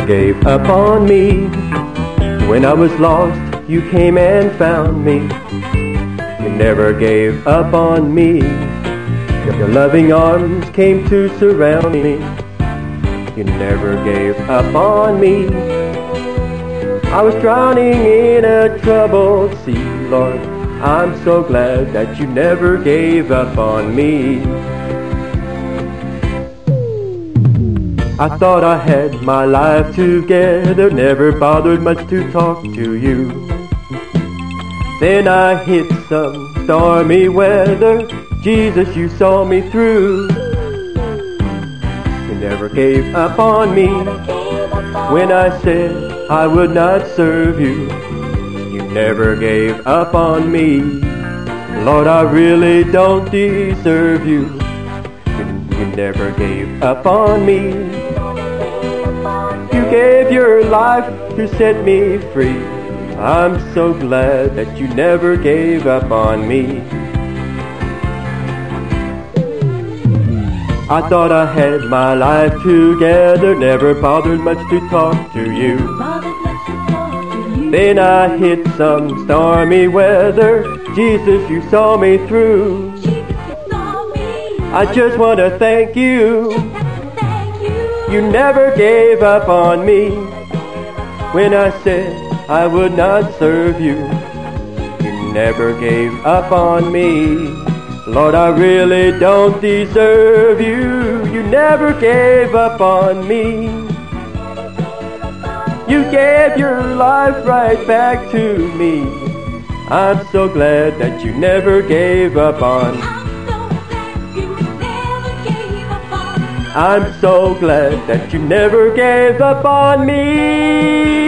gave up on me. When I was lost, you came and found me. You never gave up on me. Your loving arms came to surround me. You never gave up on me. I was drowning in a troubled sea, Lord. I'm so glad that you never gave up on me. I thought I had my life together, never bothered much to talk to you. Then I hit some stormy weather, Jesus, you saw me through. You never gave up on me when I said I would not serve you. You never gave up on me. Lord, I really don't deserve you. You never gave up on me. You gave your life to set me free. I'm so glad that you never gave up on me. I thought I had my life together, never bothered much to talk to you. Then I hit some stormy weather, Jesus, you saw me through. I just want to thank you. You never gave up on me when I said I would not serve you. You never gave up on me. Lord, I really don't deserve you. You never gave up on me. You gave your life right back to me. I'm so glad that you never gave up on me. I'm so glad that you never gave up on me.